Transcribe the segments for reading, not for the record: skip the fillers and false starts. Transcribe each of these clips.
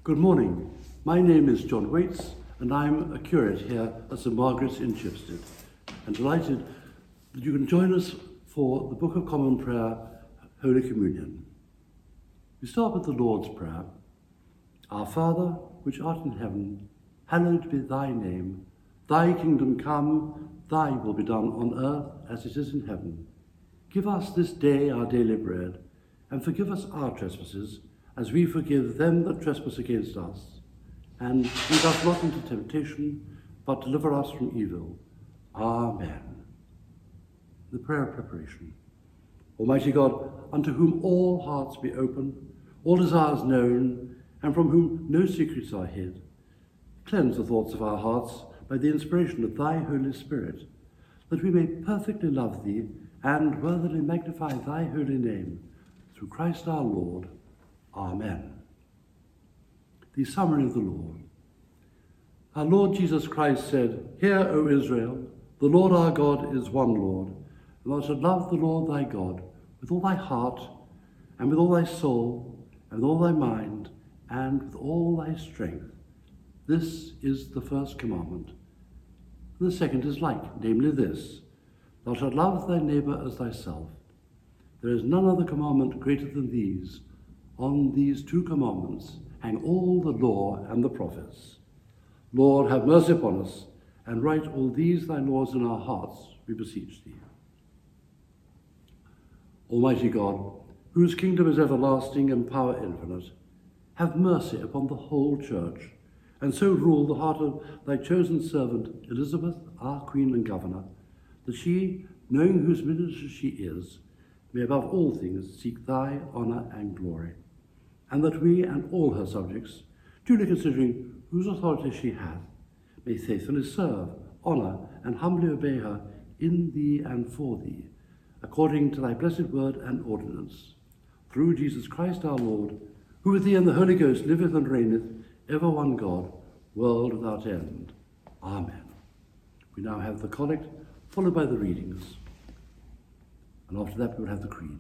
Good morning. My name is John Waits, and I'm a curate here at St Margaret's in Chipstead. I'm delighted that you can join us for the Book of Common Prayer, Holy Communion. We start with the Lord's Prayer. Our Father, which art in heaven, hallowed be thy name. Thy kingdom come, thy will be done on earth as it is in heaven. Give us this day our daily bread, and forgive us our trespasses, as we forgive them that trespass against us. And lead us not into temptation, but deliver us from evil. Amen. The prayer of preparation. Almighty God, unto whom all hearts be open, all desires known, and from whom no secrets are hid, cleanse the thoughts of our hearts by the inspiration of thy Holy Spirit, that we may perfectly love thee and worthily magnify thy holy name, through Christ our Lord. Amen. The summary of the Lord. Our Lord Jesus Christ said, Hear, O Israel, the Lord our God is one Lord, and thou shalt love the Lord thy God with all thy heart, and with all thy soul, and with all thy mind, and with all thy strength. This is the first commandment. And the second is like, namely this, Thou shalt love thy neighbour as thyself. There is none other commandment greater than these. On these two commandments hang all the law and the prophets. Lord, have mercy upon us, and write all these thy laws in our hearts, we beseech thee. Almighty God, whose kingdom is everlasting and power infinite, have mercy upon the whole church, and so rule the heart of thy chosen servant Elizabeth, our Queen and Governor, that she, knowing whose minister she is, may above all things seek thy honour and glory, and that we and all her subjects, duly considering whose authority she hath, may faithfully serve, honour, and humbly obey her in thee and for thee, according to thy blessed word and ordinance, through Jesus Christ our Lord, who with thee and the Holy Ghost liveth and reigneth, ever one God, world without end. Amen. We now have the collect, followed by the readings. And after that we will have the Creed.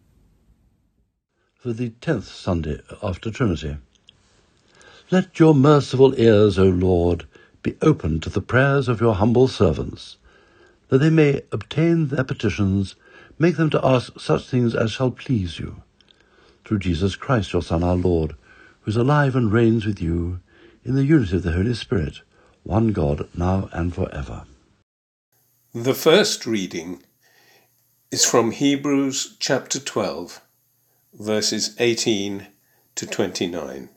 For the 10th Sunday after Trinity. Let your merciful ears, O Lord, be open to the prayers of your humble servants, that they may obtain their petitions, make them to ask such things as shall please you. Through Jesus Christ, your Son, our Lord, who is alive and reigns with you, in the unity of the Holy Spirit, one God, now and forever. The first reading is from Hebrews chapter 12, verses 18 to 29.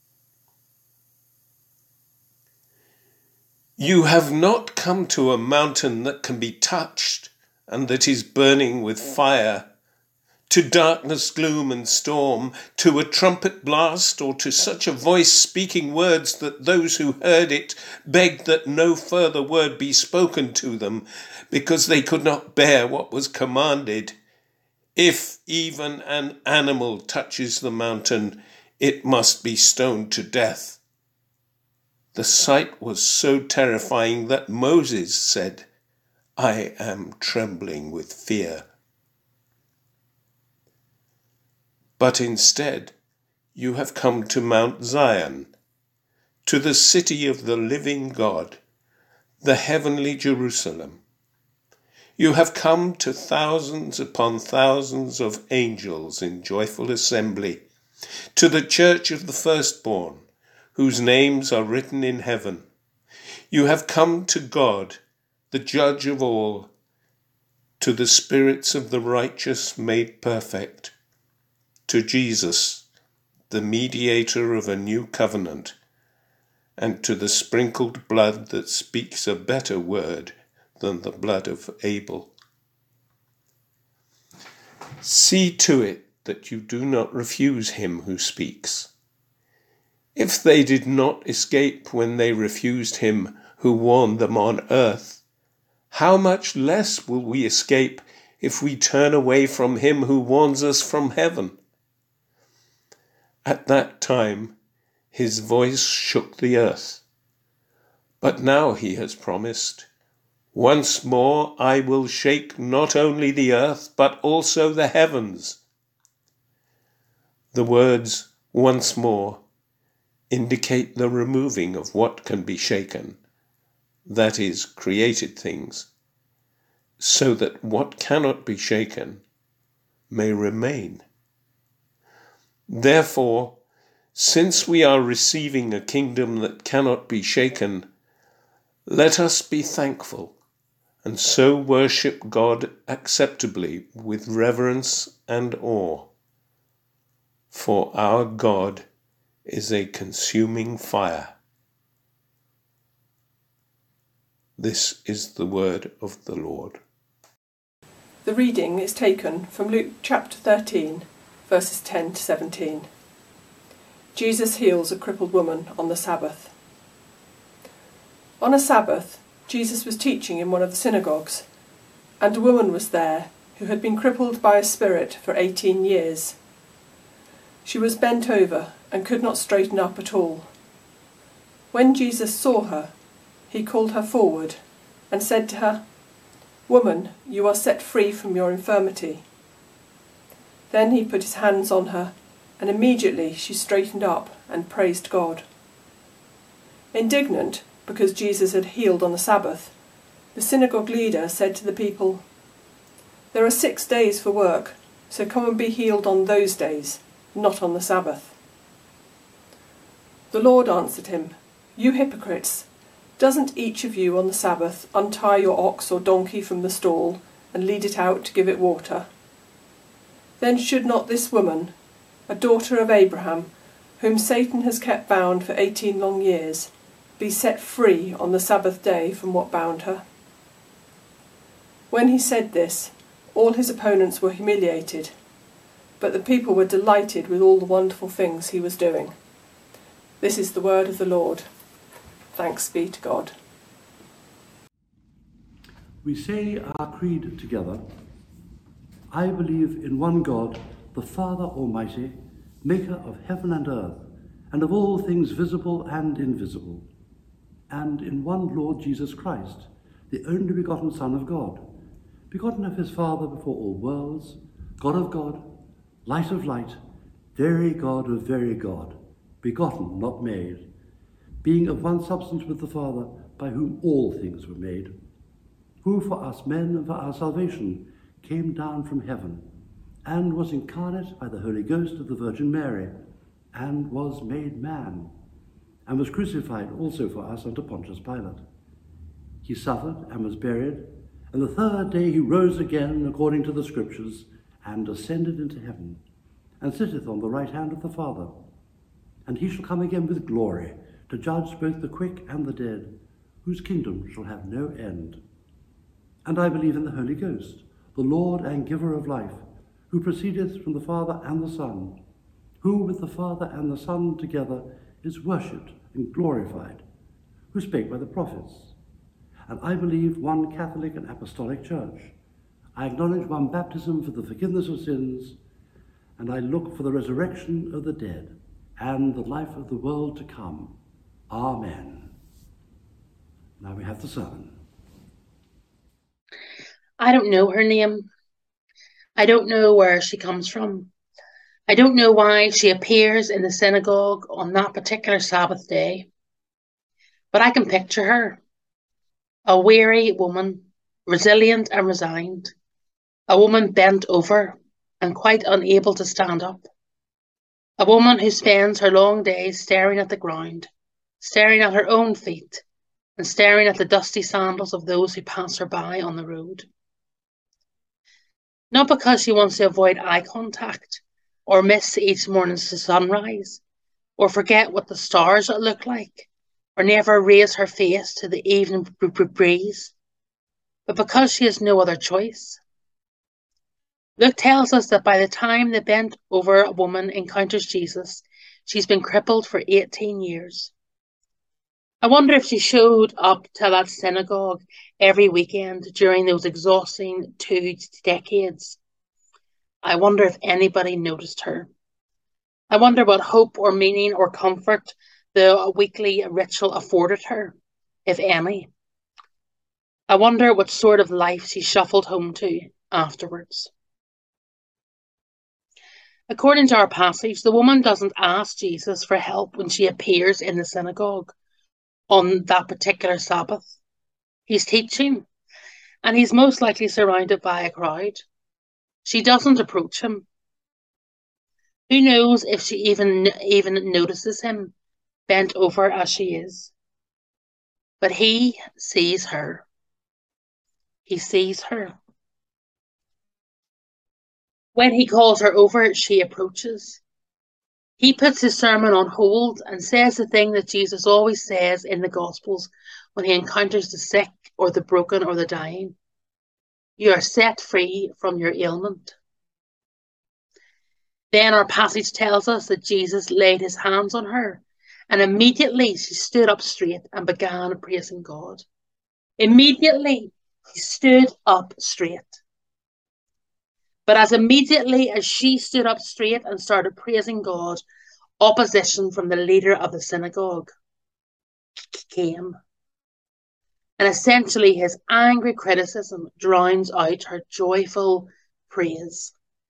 You have not come to a mountain that can be touched and that is burning with fire, to darkness, gloom and storm, to a trumpet blast, or to such a voice speaking words that those who heard it begged that no further word be spoken to them, because they could not bear what was commanded. If even an animal touches the mountain, it must be stoned to death. The sight was so terrifying that Moses said, I am trembling with fear. But instead, you have come to Mount Zion, to the city of the living God, the heavenly Jerusalem. You have come to thousands upon thousands of angels in joyful assembly, to the church of the firstborn, whose names are written in heaven. You have come to God, the judge of all, to the spirits of the righteous made perfect, to Jesus, the mediator of a new covenant, and to the sprinkled blood that speaks a better word than the blood of Abel. See to it that you do not refuse him who speaks. If they did not escape when they refused him who warned them on earth, how much less will we escape if we turn away from him who warns us from heaven? At that time, his voice shook the earth. But now he has promised, once more I will shake not only the earth, but also the heavens. The words, once more, indicate the removing of what can be shaken, that is, created things, so that what cannot be shaken may remain. Therefore, since we are receiving a kingdom that cannot be shaken, let us be thankful and so worship God acceptably with reverence and awe. For our God is a consuming fire. This is the word of the Lord. The reading is taken from Luke chapter 13, verses 10 to 17. Jesus heals a crippled woman on the Sabbath. On a Sabbath, Jesus was teaching in one of the synagogues, and a woman was there who had been crippled by a spirit for 18 years. She was bent over and could not straighten up at all. When Jesus saw her, he called her forward and said to her, "Woman, you are set free from your infirmity." Then he put his hands on her, and immediately she straightened up and praised God. Indignant because Jesus had healed on the Sabbath, the synagogue leader said to the people, "There are 6 days for work, so come and be healed on those days, not on the Sabbath." The Lord answered him, "You hypocrites! Doesn't each of you on the Sabbath untie your ox or donkey from the stall and lead it out to give it water? Then should not this woman, a daughter of Abraham, whom Satan has kept bound for 18 long years, be set free on the Sabbath day from what bound her?" When he said this, all his opponents were humiliated, but the people were delighted with all the wonderful things he was doing. This is the word of the Lord. Thanks be to God. We say our creed together. I believe in one God, the Father Almighty, maker of heaven and earth, and of all things visible and invisible, and in one Lord Jesus Christ, the only begotten Son of God, begotten of his Father before all worlds, God of God, light of light, very God of very God, begotten, not made, being of one substance with the Father, by whom all things were made, who for us men and for our salvation came down from heaven, and was incarnate by the Holy Ghost of the Virgin Mary, and was made man, and was crucified also for us under Pontius Pilate. He suffered and was buried, and the third day he rose again according to the Scriptures, and ascended into heaven, and sitteth on the right hand of the Father. And he shall come again with glory, to judge both the quick and the dead, whose kingdom shall have no end. And I believe in the Holy Ghost, the Lord and giver of life, who proceedeth from the Father and the Son, who with the Father and the Son together is worshipped and glorified, who spake by the prophets. And I believe one Catholic and Apostolic Church. I acknowledge one baptism for the forgiveness of sins, and I look for the resurrection of the dead and the life of the world to come. Amen. Now we have the sermon. I don't know her name. I don't know where she comes from. I don't know why she appears in the synagogue on that particular Sabbath day. But I can picture her. A weary woman, resilient and resigned. A woman bent over and quite unable to stand up. A woman who spends her long days staring at the ground, staring at her own feet, and staring at the dusty sandals of those who pass her by on the road. Not because she wants to avoid eye contact, or miss each morning's sunrise, or forget what the stars look like, or never raise her face to the evening breeze, but because she has no other choice. Luke tells us that by the time the bent over woman encounters Jesus, she's been crippled for 18 years. I wonder if she showed up to that synagogue every weekend during those exhausting 2 decades. I wonder if anybody noticed her. I wonder what hope or meaning or comfort the weekly ritual afforded her, if any. I wonder what sort of life she shuffled home to afterwards. According to our passage, the woman doesn't ask Jesus for help when she appears in the synagogue on that particular Sabbath. He's teaching, and he's most likely surrounded by a crowd. She doesn't approach him. Who knows if she even notices him, bent over as she is. But he sees her. He sees her. When he calls her over, she approaches. He puts his sermon on hold and says the thing that Jesus always says in the Gospels when he encounters the sick or the broken or the dying. You are set free from your ailment. Then our passage tells us that Jesus laid his hands on her, and immediately she stood up straight and began praising God. Immediately she stood up straight. But as immediately as she stood up straight and started praising God, opposition from the leader of the synagogue came. And essentially his angry criticism drowns out her joyful praise.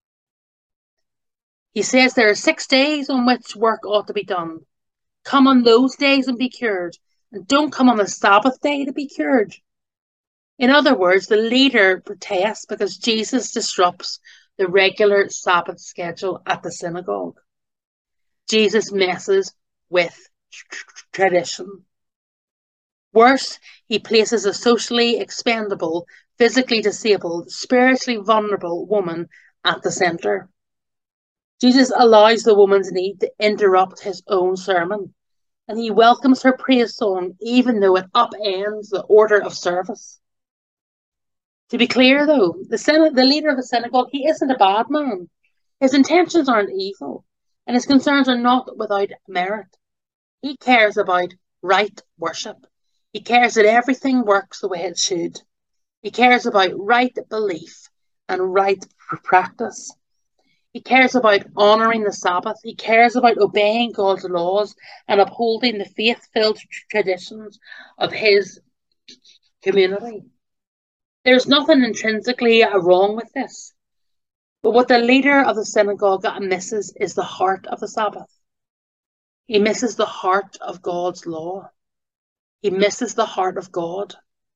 He says there are 6 days on which work ought to be done. Come on those days and be cured, and don't come on the Sabbath day to be cured. In other words, the leader protests because Jesus disrupts the regular Sabbath schedule at the synagogue. Jesus messes with tradition. Worse, he places a socially expendable, physically disabled, spiritually vulnerable woman at the centre. Jesus allows the woman's need to interrupt his own sermon, and he welcomes her praise song even though it upends the order of service. To be clear, though, the leader of the synagogue, he isn't a bad man. His intentions aren't evil, and his concerns are not without merit. He cares about right worship. He cares that everything works the way it should. He cares about right belief and right practice. He cares about honouring the Sabbath. He cares about obeying God's laws and upholding the faith-filled traditions of his community. There's nothing intrinsically wrong with this. But what the leader of the synagogue misses is the heart of the Sabbath. He misses the heart of God's law. He misses the heart of God.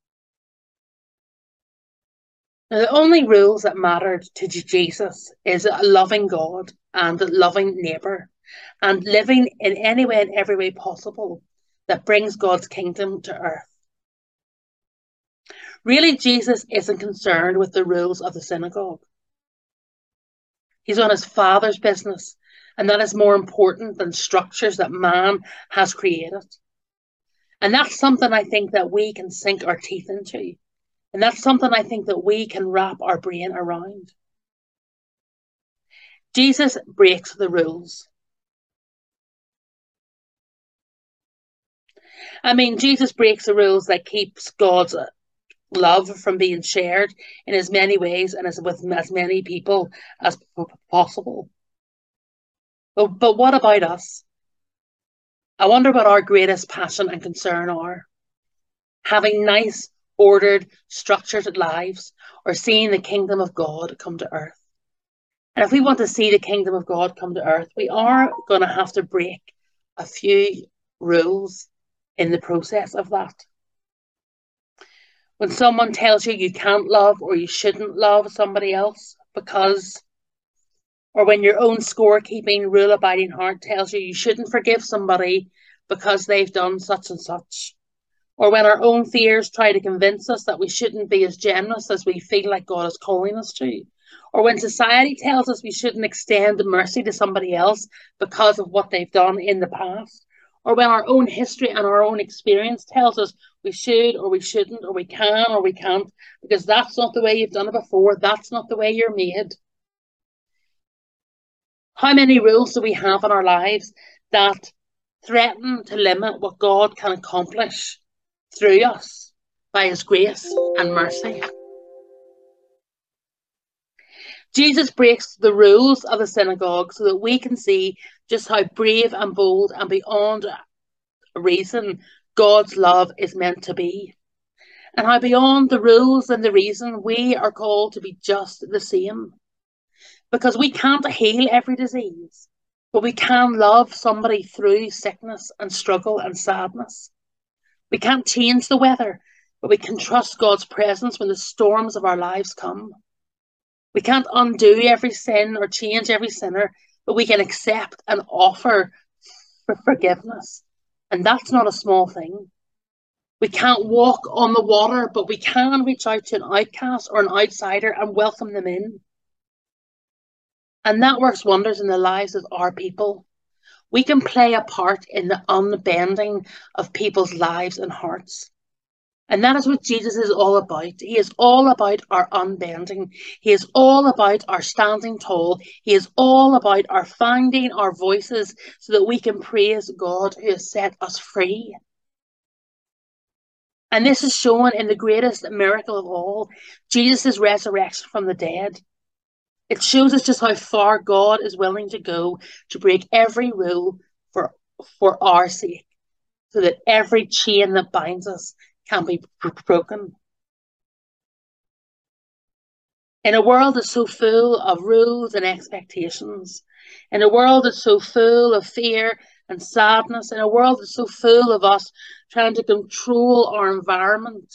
Now, the only rules that mattered to Jesus is loving God and loving neighbour and living in any way and every way possible that brings God's kingdom to earth. Really, Jesus isn't concerned with the rules of the synagogue. He's on his Father's business, and that is more important than structures that man has created. And that's something I think that we can sink our teeth into. And that's something I think that we can wrap our brain around. Jesus breaks the rules. I mean, Jesus breaks the rules that keeps God's love from being shared in as many ways and with as many people as possible. But what about us? I wonder what our greatest passion and concern are. Having nice, ordered, structured lives, or seeing the kingdom of God come to earth. And if we want to see the kingdom of God come to earth, we are going to have to break a few rules in the process of that. When someone tells you you can't love or you shouldn't love somebody else because, or when your own scorekeeping, rule-abiding heart tells you you shouldn't forgive somebody because they've done such and such, or when our own fears try to convince us that we shouldn't be as generous as we feel like God is calling us to, or when society tells us we shouldn't extend mercy to somebody else because of what they've done in the past, or when our own history and our own experience tells us we should or we shouldn't, or we can or we can't, because that's not the way you've done it before, that's not the way you're made. How many rules do we have in our lives that threaten to limit what God can accomplish through us by his grace and mercy? Jesus breaks the rules of the synagogue so that we can see just how brave and bold and beyond reason God's love is meant to be. And how beyond the rules and the reason we are called to be just the same. Because we can't heal every disease, but we can love somebody through sickness and struggle and sadness. We can't change the weather, but we can trust God's presence when the storms of our lives come. We can't undo every sin or change every sinner, but we can accept and offer forgiveness. And that's not a small thing. We can't walk on the water, but we can reach out to an outcast or an outsider and welcome them in. And that works wonders in the lives of our people. We can play a part in the unbending of people's lives and hearts. And that is what Jesus is all about. He is all about our unbending. He is all about our standing tall. He is all about our finding our voices so that we can praise God who has set us free. And this is shown in the greatest miracle of all, Jesus' resurrection from the dead. It shows us just how far God is willing to go to break every rule for our sake, so that every chain that binds us can be broken. In a world that's so full of rules and expectations, in a world that's so full of fear and sadness, in a world that's so full of us trying to control our environment,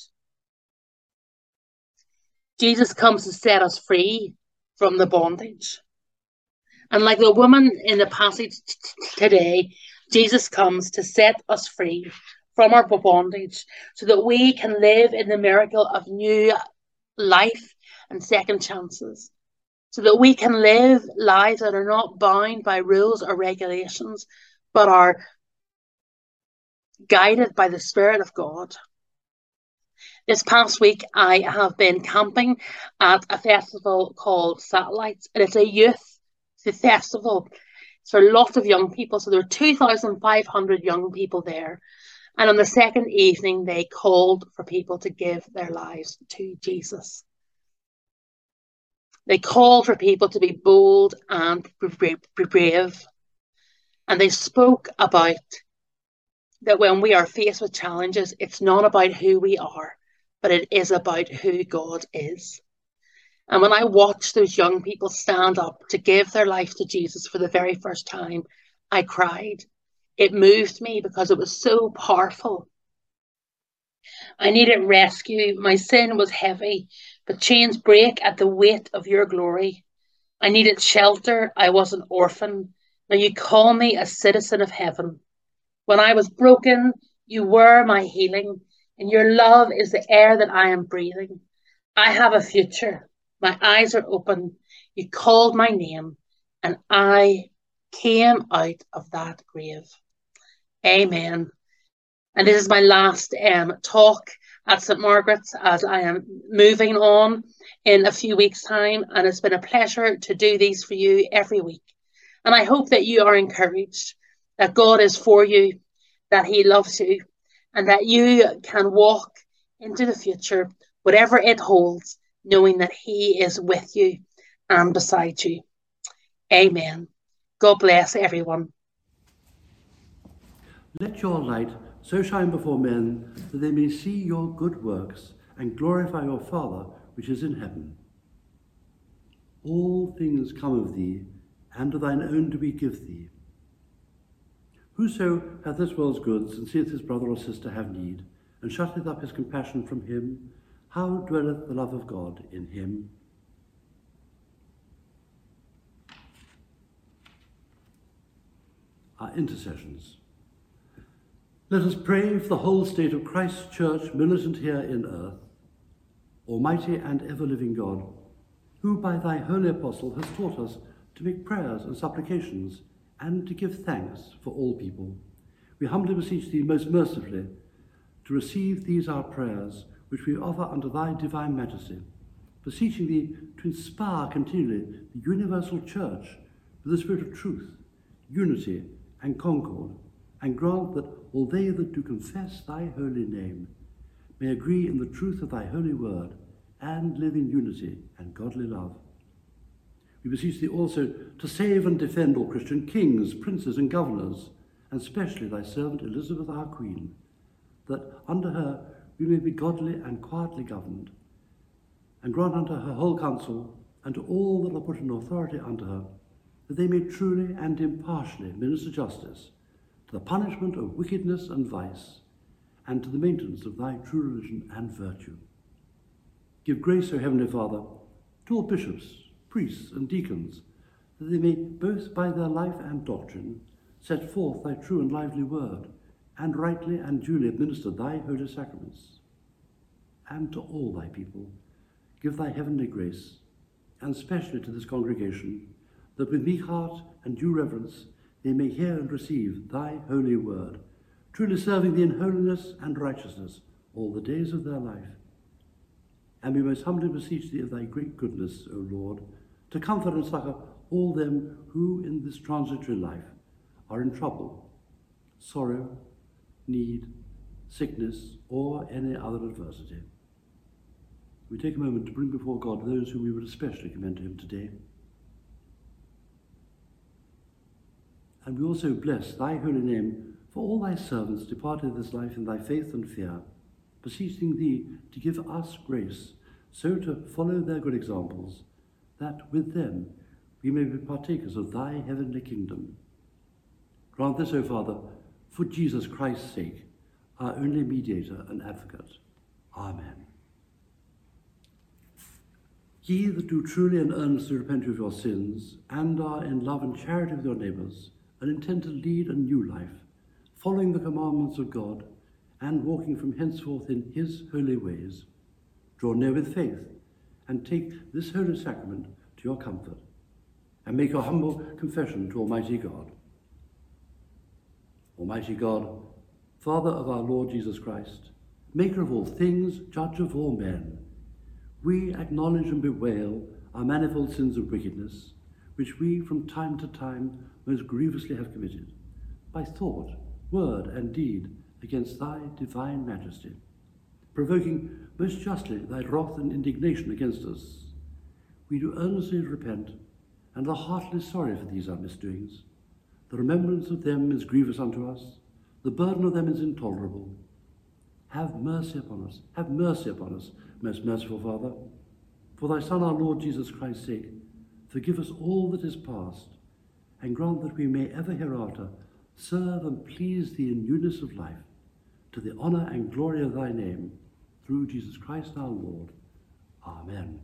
Jesus comes to set us free from the bondage. And like the woman in the passage today, Jesus comes to set us free from our bondage so that we can live in the miracle of new life and second chances, so that we can live lives that are not bound by rules or regulations, but are guided by the Spirit of God. This past week, I have been camping at a festival called Satellites, and it's a youth festival. It's for lots of young people. So there were 2,500 young people there. And on the second evening, they called for people to give their lives to Jesus. They called for people to be bold and brave. And they spoke about that when we are faced with challenges, it's not about who we are, but it is about who God is. And when I watched those young people stand up to give their life to Jesus for the very first time, I cried. It moved me because it was so powerful. I needed rescue. My sin was heavy, but chains break at the weight of your glory. I needed shelter. I was an orphan. Now you call me a citizen of heaven. When I was broken, you were my healing, and your love is the air that I am breathing. I have a future. My eyes are open. You called my name, and I came out of that grave. Amen. And this is my last talk at St. Margaret's as I am moving on in a few weeks' time. And it's been a pleasure to do these for you every week. And I hope that you are encouraged, that God is for you, that he loves you, and that you can walk into the future, whatever it holds, knowing that he is with you and beside you. Amen. God bless everyone. Let your light so shine before men that they may see your good works and glorify your Father which is in heaven. All things come of thee, and to thine own do we give thee. Whoso hath this world's goods, and seeth his brother or sister have need, and shutteth up his compassion from him, how dwelleth the love of God in him? Our intercessions. Let us pray for the whole state of Christ's church militant here in earth. Almighty and ever-living God, who by thy holy apostle hast taught us to make prayers and supplications and to give thanks for all people, we humbly beseech thee most mercifully to receive these our prayers, which we offer unto thy divine majesty, beseeching thee to inspire continually the universal church with the spirit of truth, unity and concord, and grant that all they that do confess thy holy name may agree in the truth of thy holy word and live in unity and godly love. We beseech thee also to save and defend all Christian kings, princes and governors, and especially thy servant Elizabeth our Queen, that under her we may be godly and quietly governed, and grant unto her whole council and to all that are put in authority under her, that they may truly and impartially minister justice to the punishment of wickedness and vice, and to the maintenance of thy true religion and virtue. Give grace, O Heavenly Father, to all bishops, priests, and deacons, that they may, both by their life and doctrine, set forth thy true and lively word, and rightly and duly administer thy holy sacraments. And to all thy people, give thy heavenly grace, and specially to this congregation, that with meek heart and due reverence they may hear and receive thy holy word, truly serving thee in holiness and righteousness all the days of their life. And we most humbly beseech thee of thy great goodness, O Lord, to comfort and succor all them who in this transitory life are in trouble, sorrow, need, sickness, or any other adversity. We take a moment to bring before God those whom we would especially commend to him today. And we also bless thy holy name for all thy servants departed this life in thy faith and fear, beseeching thee to give us grace so to follow their good examples, that with them we may be partakers of thy heavenly kingdom. Grant this, O Father, for Jesus Christ's sake, our only mediator and advocate. Amen. Ye that do truly and earnestly repent of your sins, and are in love and charity with your neighbours, and intend to lead a new life, following the commandments of God, and walking from henceforth in his holy ways, draw near with faith, and take this holy sacrament to your comfort, and make your humble confession to Almighty God. Almighty God, Father of our Lord Jesus Christ, maker of all things, judge of all men, we acknowledge and bewail our manifold sins of wickedness, which we from time to time most grievously have committed, by thought, word, and deed, against thy divine majesty, provoking most justly thy wrath and indignation against us. We do earnestly repent, and are heartily sorry for these our misdoings. The remembrance of them is grievous unto us, the burden of them is intolerable. Have mercy upon us, most merciful Father. For thy Son, our Lord Jesus Christ's sake, forgive us all that is past, and grant that we may ever hereafter serve and please thee in newness of life, to the honour and glory of thy name, through Jesus Christ our Lord. Amen.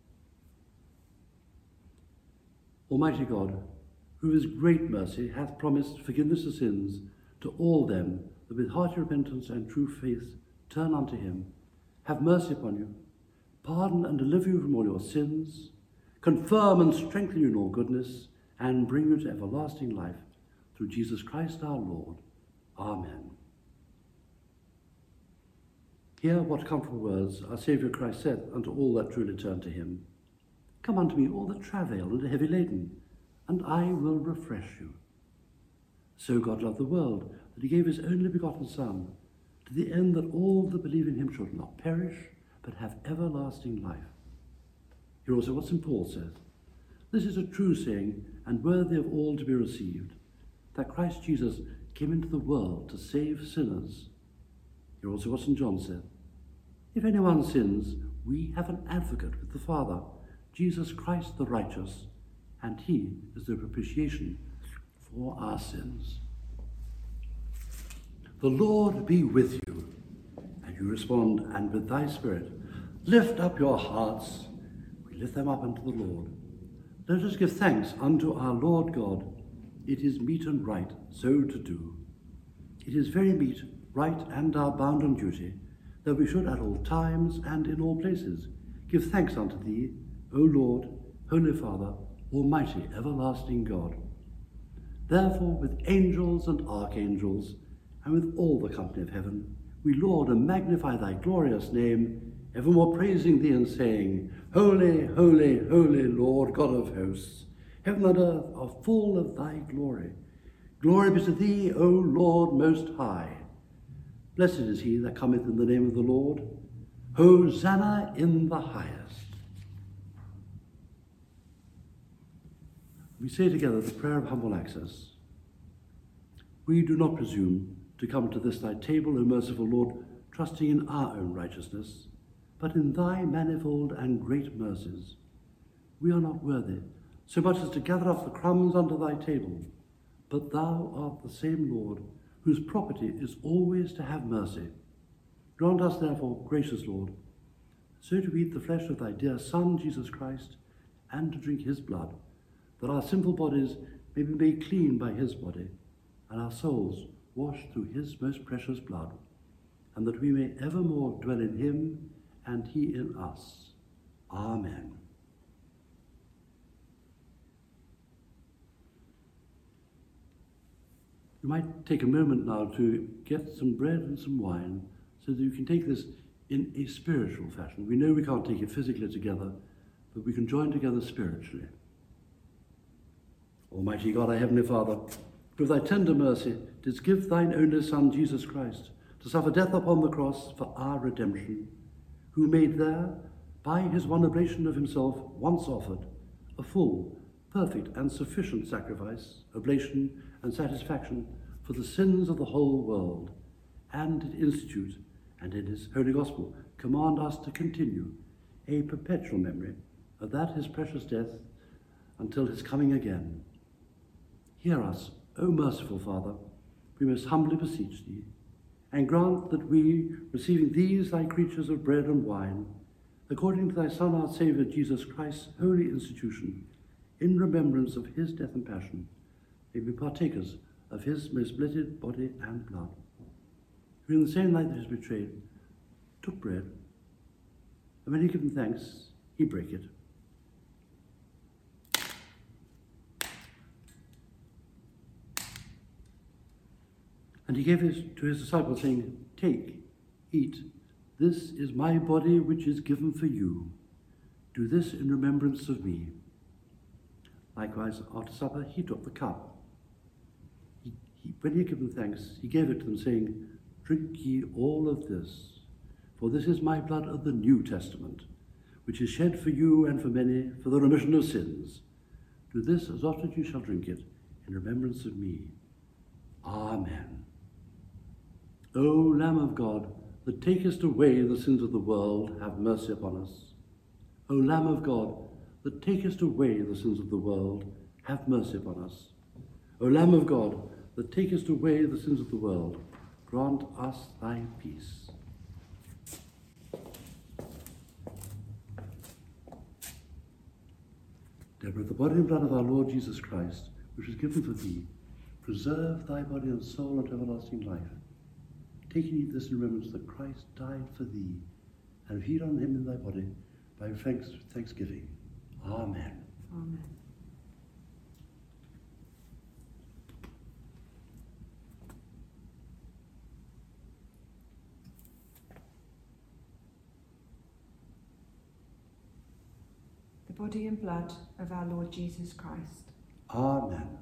Almighty God, who with great mercy hath promised forgiveness of sins to all them that with hearty repentance and true faith turn unto him, have mercy upon you, pardon and deliver you from all your sins, confirm and strengthen you in all goodness, and bring you to everlasting life, through Jesus Christ our Lord. Amen. Hear what comfortable words our Saviour Christ saith unto all that truly turn to him. Come unto me, all that travail and are heavy laden, and I will refresh you. So God loved the world, that he gave his only begotten Son, to the end that all that believe in him should not perish, but have everlasting life. Hear also what St. Paul says. This is a true saying, and worthy of all to be received, that Christ Jesus came into the world to save sinners. Hear also what St. John said. If anyone sins, we have an advocate with the Father, Jesus Christ the righteous, and he is the propitiation for our sins. The Lord be with you. And you respond, and with thy spirit, lift up your hearts. We lift them up unto the Lord. Let us give thanks unto our Lord God. It is meet and right so to do. It is very meet, right, and our bounden duty, that we should at all times and in all places give thanks unto thee, O Lord, Holy Father, Almighty, everlasting God. Therefore, with angels and archangels, and with all the company of heaven, we laud and magnify thy glorious name, evermore praising thee and saying, Holy, holy, holy Lord God of hosts, heaven and earth are full of thy glory. Glory be to thee, O Lord most high. Blessed is he that cometh in the name of the Lord. Hosanna in the highest. We say together the prayer of humble access. We do not presume to come to this thy table, O merciful Lord, trusting in our own righteousness, but in thy manifold and great mercies. we are not worthy, so much as to gather up the crumbs under thy table. But thou art the same Lord, whose property is always to have mercy. Grant us, therefore, gracious Lord, so to eat the flesh of thy dear Son, Jesus Christ, and to drink his blood, that our sinful bodies may be made clean by his body, and our souls washed through his most precious blood, and that we may evermore dwell in him, and he in us. Amen. You might take a moment now to get some bread and some wine so that you can take this in a spiritual fashion. We know we can't take it physically together, but we can join together spiritually. Almighty God, our Heavenly Father, with thy tender mercy didst give thine only Son, Jesus Christ, to suffer death upon the cross for our redemption, who made there, by his one oblation of himself once offered, a full, perfect and sufficient sacrifice, oblation and satisfaction for the sins of the whole world, and did institute, and in his holy gospel command us to continue a perpetual memory of that his precious death until his coming again. Hear us, O merciful Father, we most humbly beseech thee, and grant that we, receiving these thy creatures of bread and wine, according to thy Son, our Saviour, Jesus Christ's holy institution, in remembrance of his death and passion, may be partakers of his most blessed body and blood, who in the same night that he was betrayed, took bread, and when he had given thanks, he brake it. And he gave it to his disciples, saying, Take, eat, this is my body which is given for you. Do this in remembrance of me. Likewise, after supper, he took the cup. When he had given thanks, he gave it to them, saying, Drink ye all of this, for this is my blood of the New Testament, which is shed for you and for many for the remission of sins. Do this as often as you shall drink it, in remembrance of me. Amen. O Lamb of God, that takest away the sins of the world, have mercy upon us. O Lamb of God, that takest away the sins of the world, have mercy upon us. O Lamb of God, that takest away the sins of the world, grant us thy peace. Deborah, the body and blood of our Lord Jesus Christ, which was given for thee, preserve thy body and soul unto everlasting life. Take and eat this in remembrance that Christ died for thee, and feed on him in thy body by thanksgiving. Amen. Amen. The body and blood of our Lord Jesus Christ. Amen.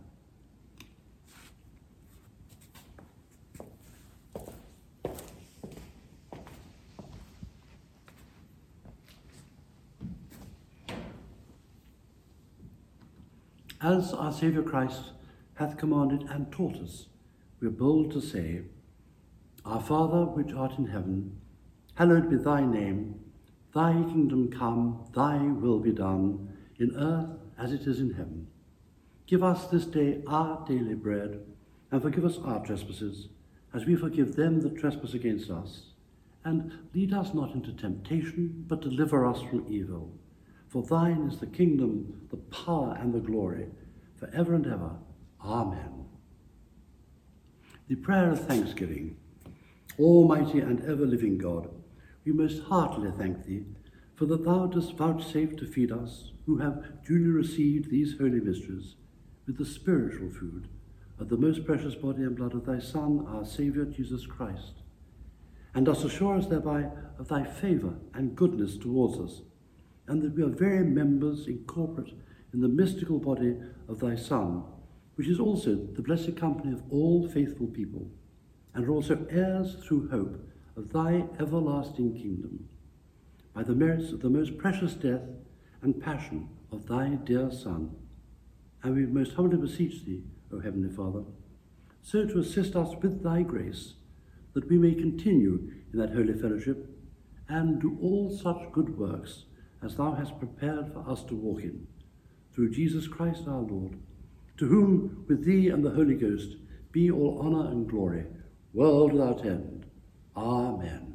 As our Saviour Christ hath commanded and taught us, we are bold to say, Our Father, which art in heaven, hallowed be thy name. Thy kingdom come, thy will be done, in earth as it is in heaven. Give us this day our daily bread, and forgive us our trespasses, as we forgive them that trespass against us. And lead us not into temptation, but deliver us from evil. For thine is the kingdom, the power, and the glory, for ever and ever. Amen. The prayer of thanksgiving. Almighty and ever-living God, we most heartily thank thee, for that thou dost vouchsafe to feed us, who have duly received these holy mysteries, with the spiritual food of the most precious body and blood of thy Son, our Saviour, Jesus Christ, and dost assure us thereby of thy favour and goodness towards us, and that we are very members incorporate in the mystical body of thy Son, which is also the blessed company of all faithful people, and are also heirs through hope of thy everlasting kingdom, by the merits of the most precious death and passion of thy dear Son. And we most humbly beseech thee, O Heavenly Father, so to assist us with thy grace, that we may continue in that holy fellowship, and do all such good works as thou hast prepared for us to walk in, through Jesus Christ our Lord, to whom, with thee and the Holy Ghost, be all honour and glory, world without end. Amen.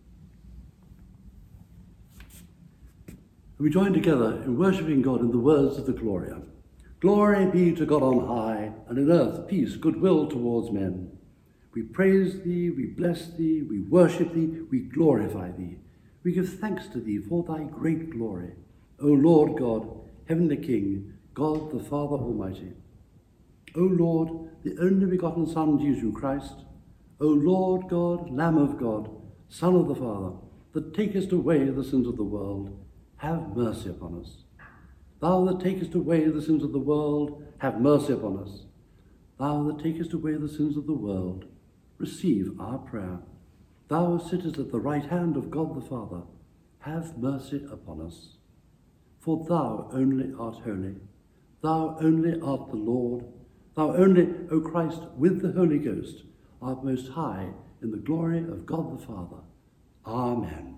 We join together in worshipping God in the words of the Gloria. Glory be to God on high, and in earth peace, goodwill towards men. We praise thee, we bless thee, we worship thee, we glorify thee. We give thanks to thee for thy great glory, O Lord God, heavenly King, God the Father Almighty. O Lord, the only begotten Son, Jesus Christ, O Lord God, Lamb of God, Son of the Father, that takest away the sins of the world, have mercy upon us. Thou that takest away the sins of the world, have mercy upon us. Thou that takest away the sins of the world, receive our prayer. Thou sittest at the right hand of God the Father, have mercy upon us. For thou only art holy, thou only art the Lord, thou only, O Christ, with the Holy Ghost, art most high in the glory of God the Father. Amen.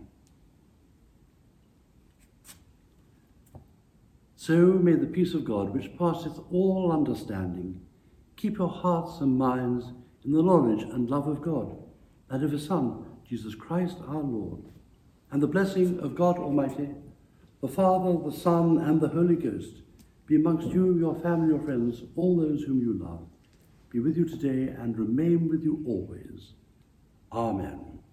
So may the peace of God, which passeth all understanding, keep your hearts and minds in the knowledge and love of God, and of his Son, Jesus Christ our Lord. And the blessing of God Almighty, the Father, the Son, and the Holy Ghost, be amongst you, your family, your friends, all those whom you love, be with you today and remain with you always. Amen.